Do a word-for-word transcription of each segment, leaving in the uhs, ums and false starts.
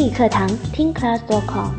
英语课堂听 class dot com。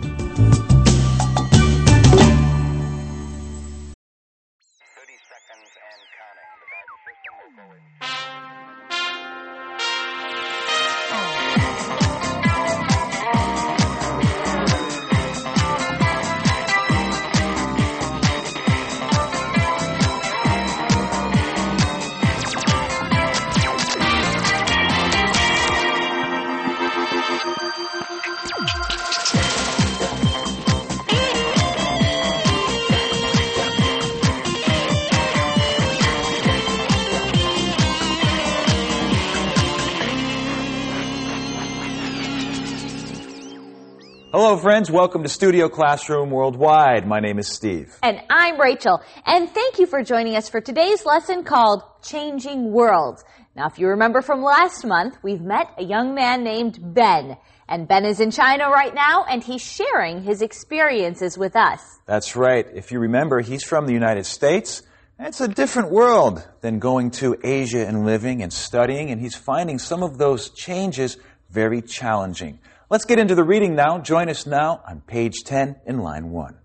Hello, friends. Welcome to Studio Classroom Worldwide. My name is Steve. And I'm Rachel. And thank you for joining us for today's lesson called Changing Worlds. Now, if you remember from last month, we've met a young man named Ben. And Ben is in China right now, and he's sharing his experiences with us. That's right. If you remember, he's from the United States. It's a different world than going to Asia and living and studying, and he's finding some of those changes very challenging. Let's get into the reading now. Join us now on page ten in line one.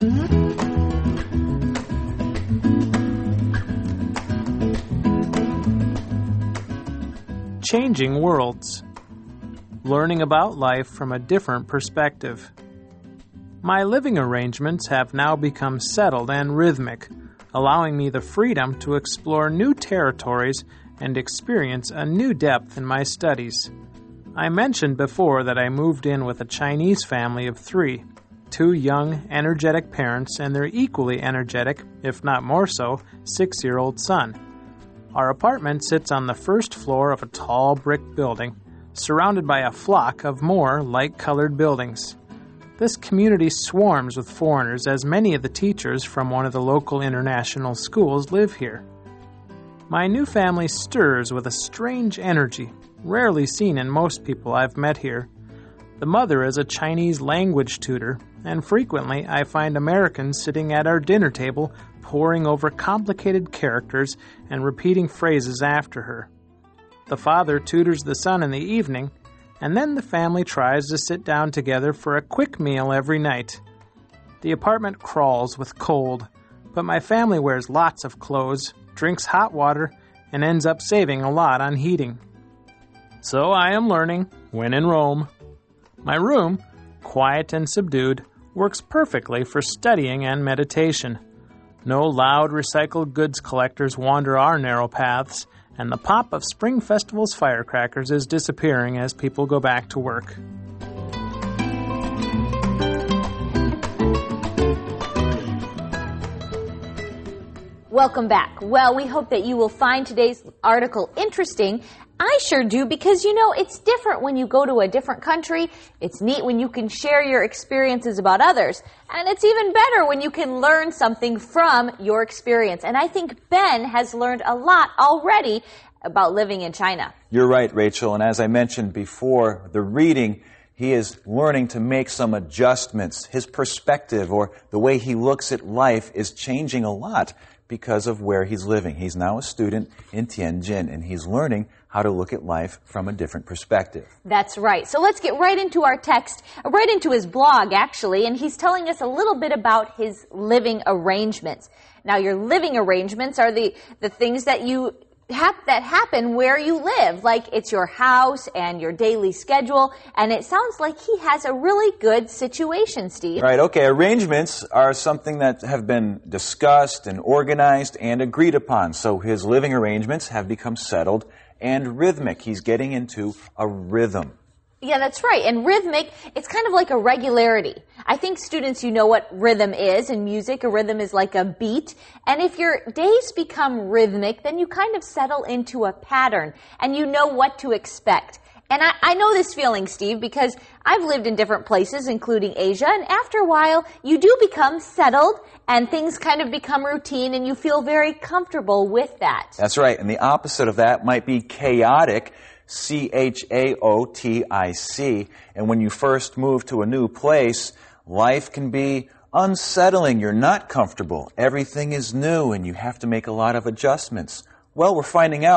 Changing Worlds. Learning about life from a different perspective. My living arrangements have now become settled and rhythmic, allowing me the freedom to explore new territories and experience a new depth in my studies. I mentioned before that I moved in with a Chinese family of three, two young, energetic parents and their equally energetic, if not more so, six-year-old son. Our apartment sits on the first floor of a tall brick building, surrounded by a flock of more light-colored buildings. This community swarms with foreigners, as many of the teachers from one of the local international schools live here. My new family stirs with a strange energy, rarely seen in most people I've met here. The mother is a Chinese language tutor, and frequently I find Americans sitting at our dinner table poring over complicated characters and repeating phrases after her. The father tutors the son in the evening, and then the family tries to sit down together for a quick meal every night. The apartment crawls with cold, but my family wears lots of clothes, drinks hot water, and ends up saving a lot on heating. So I am learning, when in Rome. My room, quiet and subdued, works perfectly for studying and meditation. No loud recycled goods collectors wander our narrow paths, and the pop of Spring Festival's firecrackers is disappearing as people go back to work. Welcome back. Well, we hope that you will find today's article interesting. I sure do, because, you know, it's different when you go to a different country. It's neat when you can share your experiences about others. And it's even better when you can learn something from your experience. And I think Ben has learned a lot already about living in China. You're right, Rachel. And as I mentioned before, the reading, he is learning to make some adjustments. His perspective, or the way he looks at life, is changing a lot because of where he's living. He's now a student in Tianjin, and he's learning how to look at life from a different perspective. That's right. So let's get right into our text, right into his blog, actually, and he's telling us a little bit about his living arrangements. Now, your living arrangements are the, the things that you hap- that happen where you live, like it's your house and your daily schedule, and it sounds like he has a really good situation, Steve. Right, okay. Arrangements are something that have been discussed and organized and agreed upon. So his living arrangements have become settled and rhythmic. He's getting into a rhythm. Yeah, that's right. And rhythmic, it's kind of like a regularity. I think students, you know what rhythm is in music. A rhythm is like a beat. And if your days become rhythmic, then you kind of settle into a pattern and you know what to expect. And I, I know this feeling, Steve, because I've lived in different places, including Asia, and after a while, you do become settled, and things kind of become routine, and you feel very comfortable with that. That's right, and the opposite of that might be chaotic, C H A O T I C, and when you first move to a new place, life can be unsettling. You're not comfortable. Everything is new, and you have to make a lot of adjustments. Well, we're finding out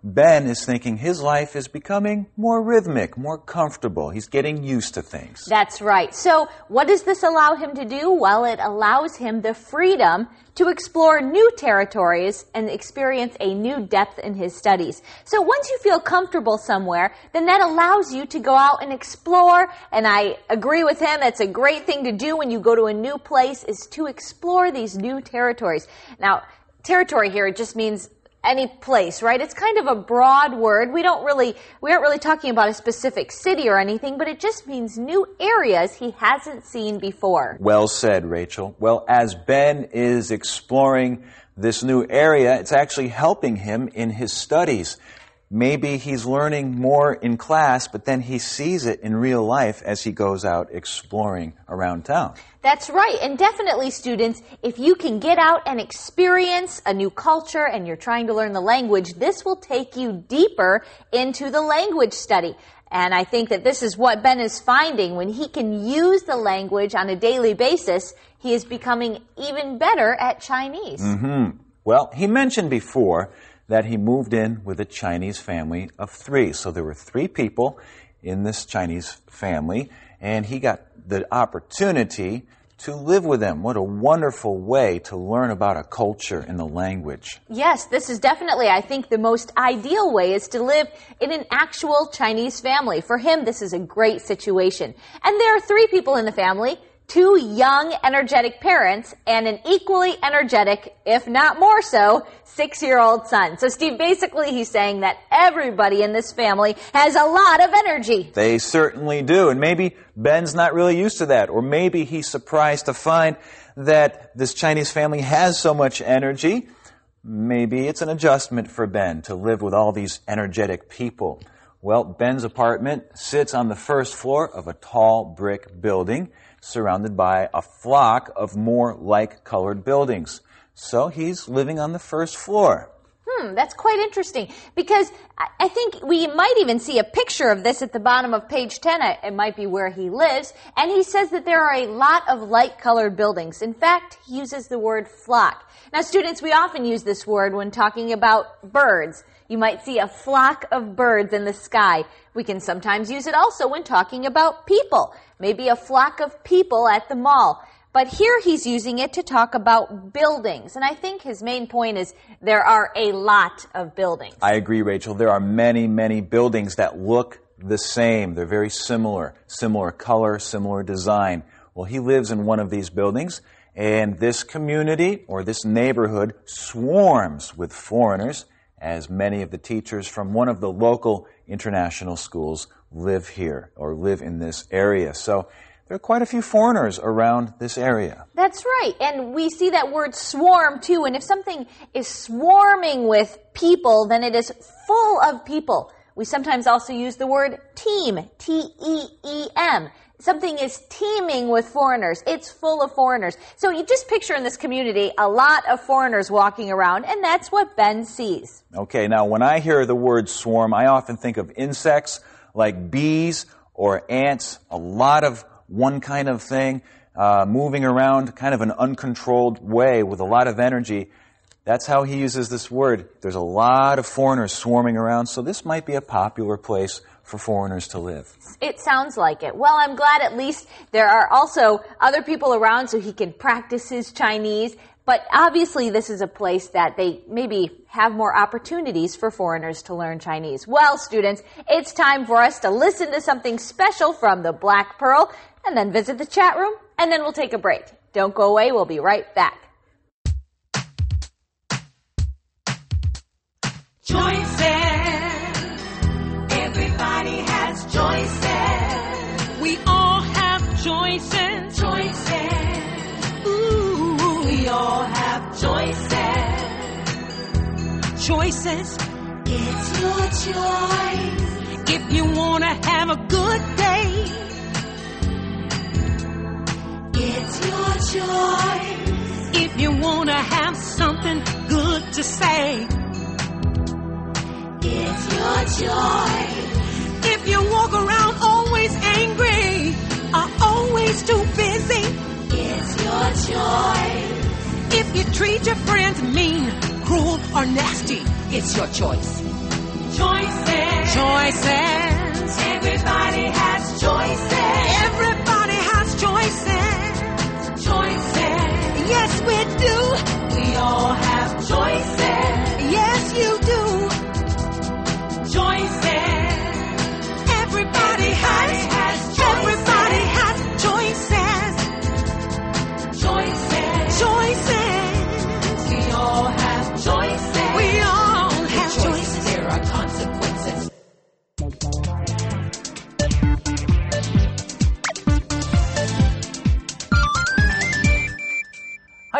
Ben is thinking his life is becoming more rhythmic, more comfortable. He's getting used to things. That's right. So what does this allow him to do? Well, it allows him the freedom to explore new territories and experience a new depth in his studies. So once you feel comfortable somewhere, then that allows you to go out and explore. And I agree with him. That's a great thing to do when you go to a new place, is to explore these new territories. Now, territory here, it just means any place, right? It's kind of a broad word. We don't really, we aren't really talking about a specific city or anything, but it just means new areas he hasn't seen before. Well said, Rachel. Well, as Ben is exploring this new area, it's actually helping him in his studies. Maybe he's learning more in class, but then he sees it in real life as he goes out exploring around town. That's right. And definitely, students, if you can get out and experience a new culture and you're trying to learn the language, this will take you deeper into the language study. And I think that this is what Ben is finding. When he can use the language on a daily basis, he is becoming even better at Chinese. Mm-hmm. Well, he mentioned before that he moved in with a Chinese family of three. So there were three people in this Chinese family, and he got the opportunity to live with them. What a wonderful way to learn about a culture and the language. Yes, this is definitely, I think, the most ideal way is to live in an actual Chinese family. For him, this is a great situation. And there are three people in the family. Two young, energetic parents, and an equally energetic, if not more so, six-year-old son. So, Steve, basically he's saying that everybody in this family has a lot of energy. They certainly do, and maybe Ben's not really used to that, or maybe he's surprised to find that this Chinese family has so much energy. Maybe it's an adjustment for Ben to live with all these energetic people. Well, Ben's apartment sits on the first floor of a tall brick building, surrounded by a flock of more like-colored buildings. So he's living on the first floor. Hmm, that's quite interesting, because I think we might even see a picture of this at the bottom of page ten. It might be where he lives. And he says that there are a lot of light-colored buildings. In fact, he uses the word flock. Now, students, we often use this word when talking about birds. You might see a flock of birds in the sky. We can sometimes use it also when talking about people. Maybe a flock of people at the mall. But here he's using it to talk about buildings. And I think his main point is there are a lot of buildings. I agree, Rachel. There are many, many buildings that look the same. They're very similar. Similar color, similar design. Well, he lives in one of these buildings, and this community or this neighborhood swarms with foreigners, as many of the teachers from one of the local international schools live here or live in this area. So there are quite a few foreigners around this area. That's right. And we see that word swarm too. And if something is swarming with people, then it is full of people. We sometimes also use the word team, T E E M. Something is teeming with foreigners. It's full of foreigners. So you just picture in this community a lot of foreigners walking around, and that's what Ben sees. Okay, now when I hear the word swarm, I often think of insects like bees or ants, a lot of one kind of thing, uh, moving around kind of an uncontrolled way with a lot of energy. That's how he uses this word. There's a lot of foreigners swarming around, so this might be a popular place for foreigners to live. It sounds like it. Well, I'm glad at least there are also other people around so he can practice his Chinese. But obviously this is a place that they maybe have more opportunities for foreigners to learn Chinese. Well, students, it's time for us to listen to something special from the Black Pearl and then visit the chat room, and then we'll take a break. Don't go away. We'll be right back. Choices. Everybody has choices. We all have choices. Choices. Ooh, we all have choices. Choices. It's your choice. If you want to have a good day, it's your choice. If you want to have something good to say, it's your choice. If you walk around always angry or always too busy, it's your choice. If you treat your friends mean, cruel, or nasty, it's your choice.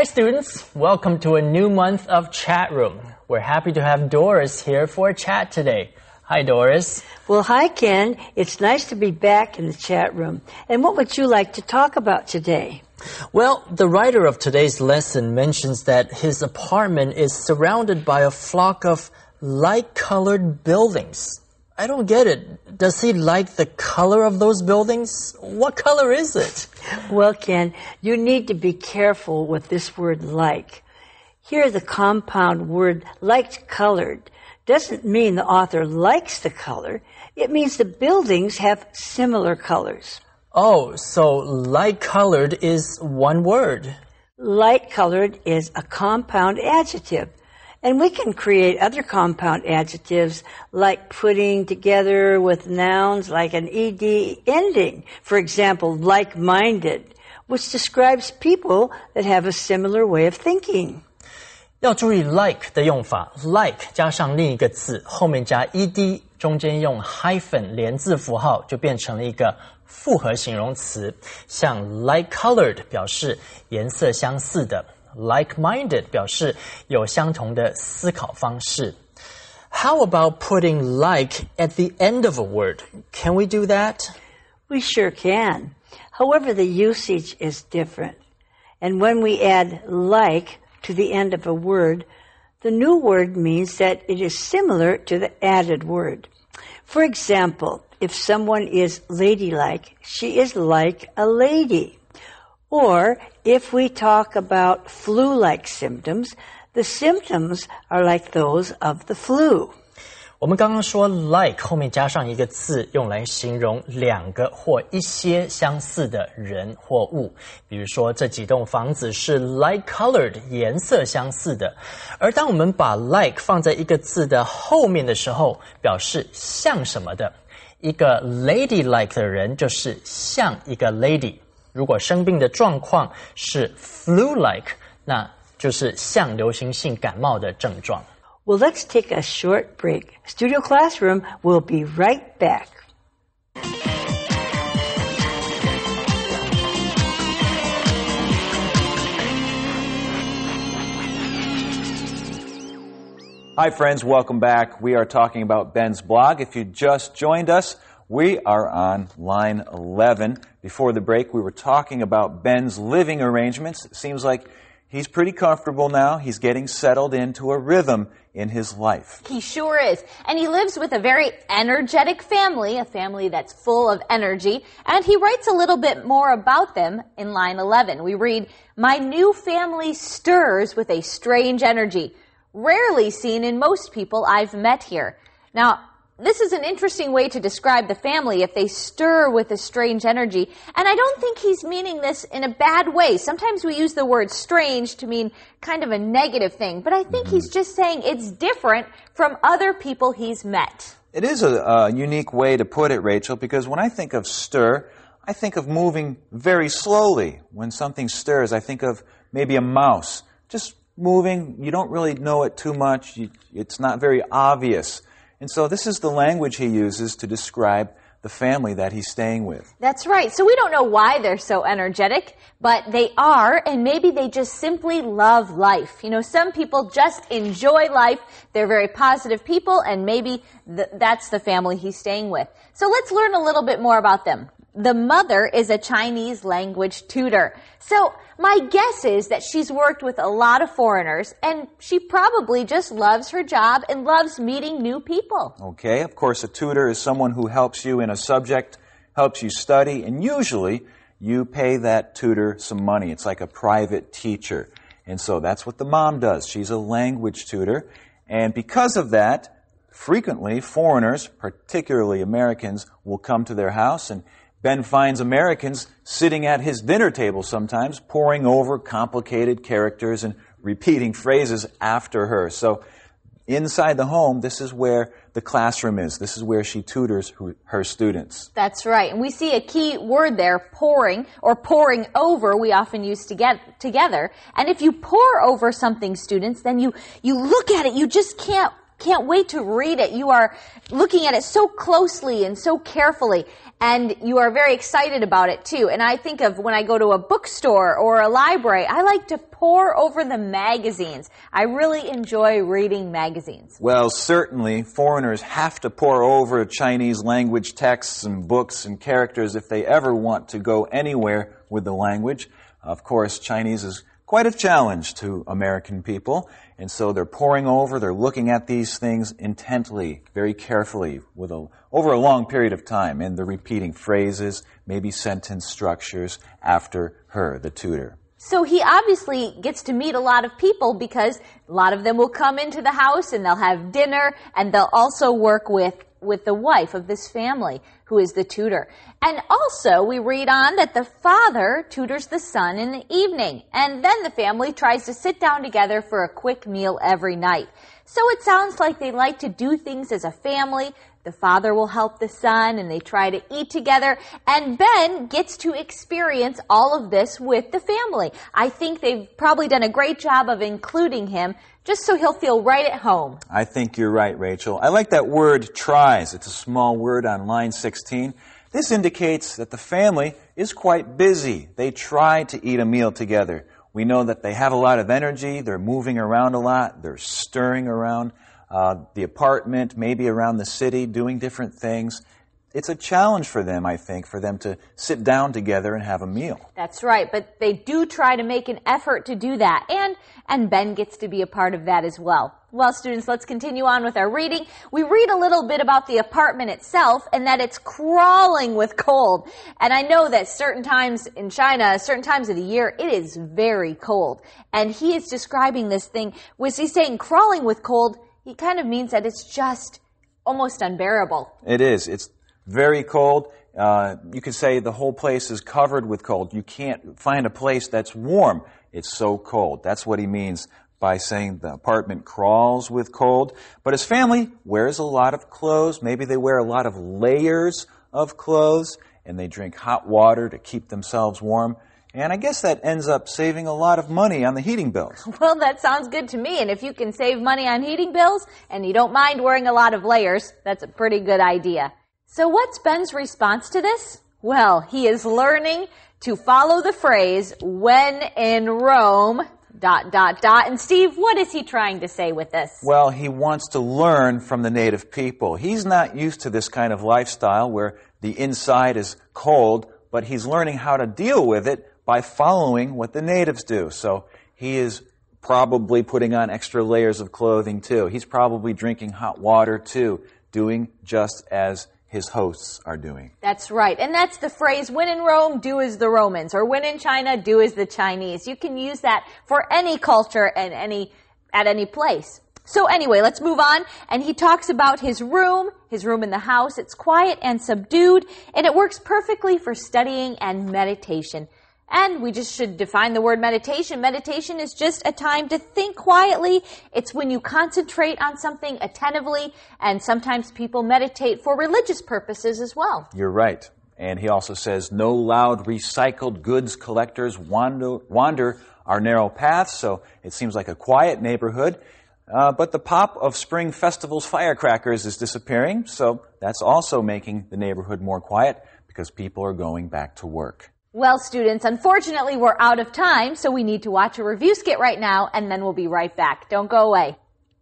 Hi students, welcome to a new month of Chat Room. We're happy to have Doris here for a chat today. Hi Doris. Well, hi Ken. It's nice to be back in the chat room. And what would you like to talk about today? Well, the writer of today's lesson mentions that his apartment is surrounded by a flock of light-colored buildings. I don't get it. Does he like the color of those buildings? What color is it? Well, Ken, you need to be careful with this word like. Here, the compound word light-colored doesn't mean the author likes the color. It means the buildings have similar colors. Oh, so light-colored is one word. Light-colored is a compound adjective. And we can create other compound adjectives like putting together with nouns like an ed ending. For example, like-minded, which describes people that have a similar way of thinking. 要注意 like 的用法 like 加上另一个字后面加 ed 中间用 hyphen 连字符号就变成了一个复合形容词像 like-colored 表示颜色相似的 like-minded 表示有相同的思考方式 How about putting like at the end of a word? Can we do that? We sure can. However, the usage is different. And when we add like to the end of a word, the new word means that it is similar to the added word. For example, if someone is ladylike, she is like a lady. Or if we talk about flu-like symptoms, the symptoms are like those of the flu. 我们刚刚说 like 后面加上一个字用来形容两个或一些相似的人或物比如说这几栋房子是 light-colored 颜色相似的而当我们把 like 放在一个字的后面的时候表示像什么的一个 lady-like 的人就是像一个 lady 如果生病的状况是 flu-like 那就是像流行性感冒的症状 Well, let's take a short break. Studio Classroom will be right back. Hi friends, welcome back. We are talking about Ben's blog. If you just joined us, we are on line eleven. Before the break, we were talking about Ben's living arrangements. It seems like he's pretty comfortable now. He's getting settled into a rhythm in his life. He sure is. And he lives with a very energetic family, a family that's full of energy. And he writes a little bit more about them in line eleven. We read, "My new family stirs with a strange energy, rarely seen in most people I've met here." Now, this is an interesting way to describe the family if they stir with a strange energy. And I don't think he's meaning this in a bad way. Sometimes we use the word strange to mean kind of a negative thing. But I think mm-hmm. he's just saying it's different from other people he's met. It is a, a unique way to put it, Rachel, because when I think of stir, I think of moving very slowly. When something stirs, I think of maybe a mouse. Just moving, you don't really know it too much. You, it's not very obvious. And so this is the language he uses to describe the family that he's staying with. That's right. So we don't know why they're so energetic, but they are, and maybe they just simply love life. You know, some people just enjoy life. They're very positive people, and maybe th- that's the family he's staying with. So let's learn a little bit more about them. The mother is a Chinese language tutor. So my guess is that she's worked with a lot of foreigners, and she probably just loves her job and loves meeting new people. Okay, of course, a tutor is someone who helps you in a subject, helps you study, and usually you pay that tutor some money. It's like a private teacher. And so that's what the mom does. She's a language tutor. And because of that, frequently foreigners, particularly Americans, will come to their house, and Ben finds Americans sitting at his dinner table sometimes, poring over complicated characters and repeating phrases after her. So inside the home, this is where the classroom is. This is where she tutors her students. That's right. And we see a key word there, poring, or poring over, we often use to get together. And if you pore over something, students, then you, you look at it, you just can't can't wait to read it. You are looking at it so closely and so carefully, and you are very excited about it too. And I think of when I go to a bookstore or a library, I like to pore over the magazines. I really enjoy reading magazines. Well, certainly foreigners have to pore over Chinese language texts and books and characters if they ever want to go anywhere with the language. Of course, Chinese is quite a challenge to American people, and so they're poring over, they're looking at these things intently, very carefully, with a, over a long period of time, and they're repeating phrases, maybe sentence structures after her, the tutor. So he obviously gets to meet a lot of people because a lot of them will come into the house and they'll have dinner, and they'll also work with with the wife of this family, who is the tutor. And also, we read on that the father tutors the son in the evening, and then the family tries to sit down together for a quick meal every night. So it sounds like they like to do things as a family. The father will help the son, and they try to eat together, and Ben gets to experience all of this with the family. I think they've probably done a great job of including him, just so he'll feel right at home. I think you're right, Rachel. I like that word, tries. It's a small word on line sixteen. This indicates that the family is quite busy. They try to eat a meal together. We know that they have a lot of energy, they're moving around a lot, they're stirring around uh, the apartment, maybe around the city, doing different things. It's a challenge for them, I think, for them to sit down together and have a meal. That's right, but they do try to make an effort to do that, and, and Ben gets to be a part of that as well. Well, students, let's continue on with our reading. We read a little bit about the apartment itself and that it's crawling with cold. And I know that certain times in China, certain times of the year, it is very cold. And he is describing this thing, was he saying crawling with cold, he kind of means that it's just almost unbearable. It is. It's very cold. Uh, you could say the whole place is covered with cold. You can't find a place that's warm. It's so cold. That's what he means by saying the apartment crawls with cold. But his family wears a lot of clothes. Maybe they wear a lot of layers of clothes, and they drink hot water to keep themselves warm. And I guess that ends up saving a lot of money on the heating bills. Well, that sounds good to me. And if you can save money on heating bills and you don't mind wearing a lot of layers, that's a pretty good idea. So what's Ben's response to this? Well, he is learning to follow the phrase, when in Rome, dot, dot, dot. And Steve, what is he trying to say with this? Well, he wants to learn from the native people. He's not used to this kind of lifestyle where the inside is cold, but he's learning how to deal with it by following what the natives do. So he is probably putting on extra layers of clothing too. He's probably drinking hot water too, doing just as his hosts are doing. That's right. And that's the phrase, when in Rome, do as the Romans, or when in China, do as the Chinese. You can use that for any culture and any at any place. So anyway, let's move on. And he talks about his room, his room in the house. It's quiet and subdued, and it works perfectly for studying and meditation. And we just should define the word meditation. Meditation is just a time to think quietly. It's when you concentrate on something attentively, and sometimes people meditate for religious purposes as well. You're right. And he also says, no loud recycled goods collectors wander, wander our narrow paths. So it seems like a quiet neighborhood. Uh, but the pop of Spring Festival's firecrackers is disappearing. So that's also making the neighborhood more quiet because people are going back to work. Well, students, unfortunately, we're out of time, so we need to watch a review skit right now, and then we'll be right back. Don't go away.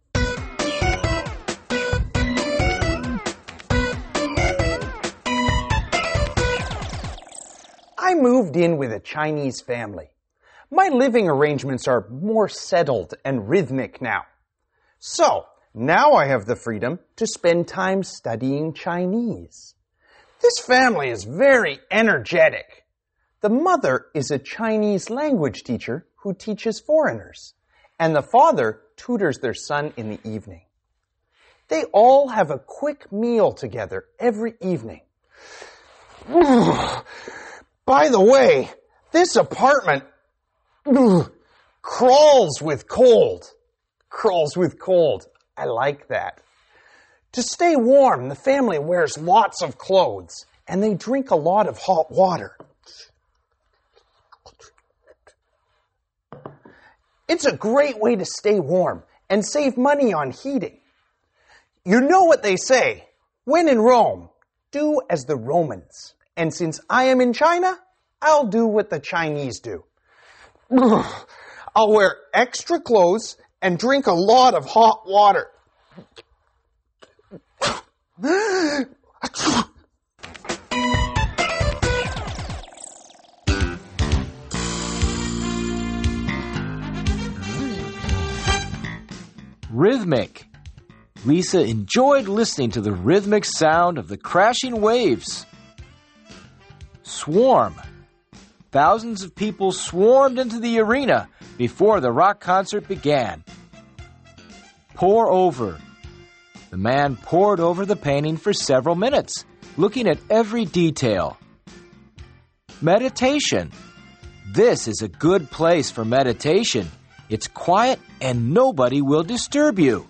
I moved in with a Chinese family. My living arrangements are more settled and rhythmic now. So, now I have the freedom to spend time studying Chinese. This family is very energetic. The mother is a Chinese language teacher who teaches foreigners, and the father tutors their son in the evening. They all have a quick meal together every evening. By the way, this apartment crawls with cold. Crawls with cold. I like that. To stay warm, the family wears lots of clothes, and they drink a lot of hot water. It's a great way to stay warm and save money on heating. You know what they say. When in Rome, do as the Romans. And since I am in China, I'll do what the Chinese do. I'll wear extra clothes and drink a lot of hot water. Rhythmic. Lisa enjoyed listening to the rhythmic sound of the crashing waves. Swarm. Thousands of people swarmed into the arena before the rock concert began. Pour over. The man pored over the painting for several minutes, looking at every detail. Meditation. This is a good place for meditation. It's quiet and nobody will disturb you.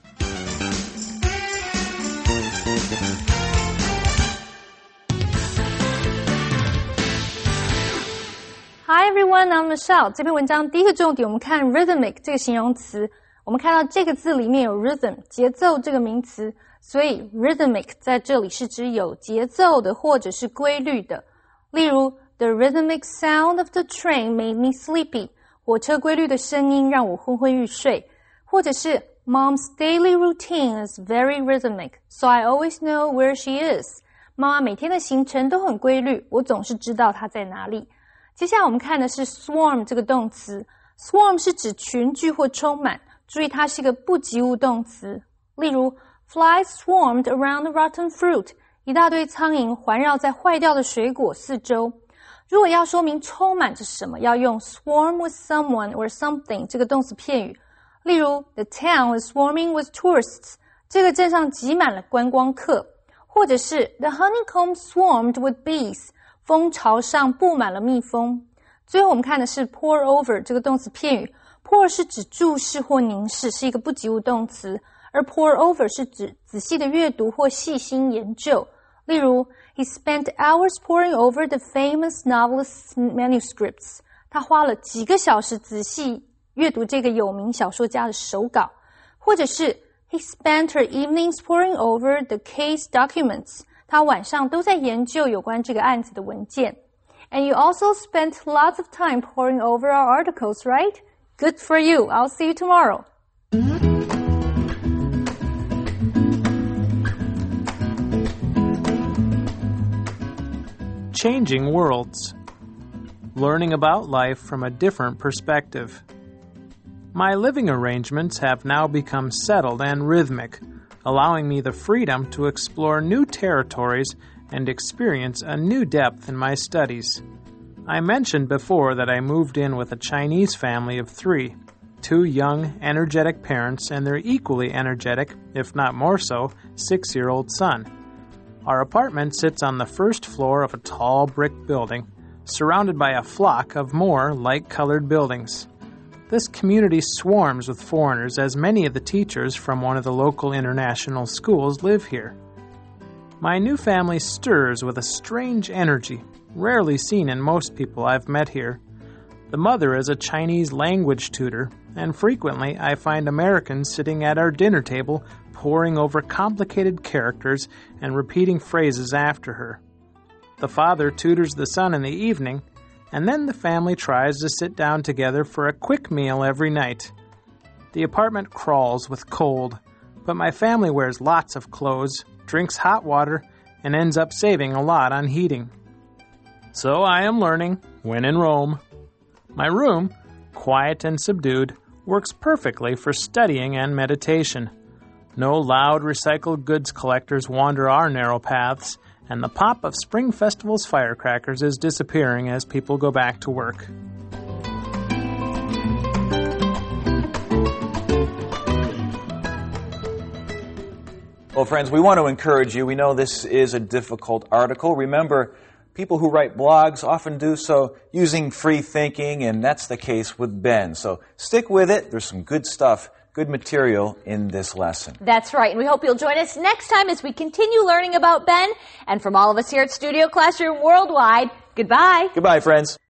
Hi everyone, I'm Michelle. 这篇文章第一个重点，我们看 rhythmic 这个形容词。我们看到这个字里面有 rhythm 节奏这个名词，所以 rhythmic 在这里是指有节奏的或者是规律的。例如 The rhythmic sound of the train made me sleepy. 火车规律的声音让我昏昏欲睡。或者是 Mom's daily routine is very rhythmic, so I always know where she is. 妈妈每天的行程都很规律，我总是知道她在哪里。接下来我们看的是 swarm 这个动词。Swarm 是指群聚或充满，注意它是一个不及物动词。例如 Flies swarmed around the rotten fruit. 一大堆苍蝇环绕在坏掉的水果四周。如果要说明充满着什么，要用 swarm with someone or something 这个动词片语。例如 The town is swarming with tourists. 这个镇上挤满了观光客。或者是 The honeycomb swarmed with bees. 蜂巢上布满了蜜蜂。最后我们看的是 pour over 这个动词片语。pour 是指注视或凝视，是一个不及物动词，而 pour over 是指仔细的阅读或细心研究。例如 He spent hours poring over the famous novelist's manuscripts. 他花了几个小时仔细阅读这个有名小说家的手稿。或者是 He spent her evenings poring over the case documents. 他晚上都在研究有关这个案子的文件。And you also spent lots of time poring over our articles, right? Good for you. I'll see you tomorrow. Changing worlds. Learning about life from a different perspective. My living arrangements have now become settled and rhythmic, allowing me the freedom to explore new territories and experience a new depth in my studies. I mentioned before that I moved in with a Chinese family of three, two young, energetic parents and their equally energetic, if not more so, six-year-old son. Our apartment sits on the first floor of a tall brick building, surrounded by a flock of more light-colored buildings. This community swarms with foreigners, as many of the teachers from one of the local international schools live here. My new family stirs with a strange energy, rarely seen in most people I've met here. The mother is a Chinese language tutor, and frequently I find Americans sitting at our dinner table poring over complicated characters and repeating phrases after her. The father tutors the son in the evening, and then the family tries to sit down together for a quick meal every night. The apartment crawls with cold, but my family wears lots of clothes, drinks hot water, and ends up saving a lot on heating. So I am learning, when in Rome. My room, quiet and subdued, works perfectly for studying and meditation. No loud recycled goods collectors wander our narrow paths, and the pop of Spring Festival's firecrackers is disappearing as people go back to work. Well, friends, we want to encourage you. We know this is a difficult article. Remember, people who write blogs often do so using free thinking, and that's the case with Ben. So stick with it. There's some good stuff, good material in this lesson. That's right, and we hope you'll join us next time as we continue learning about Ben. And from all of us here at Studio Classroom Worldwide, goodbye. Goodbye, friends.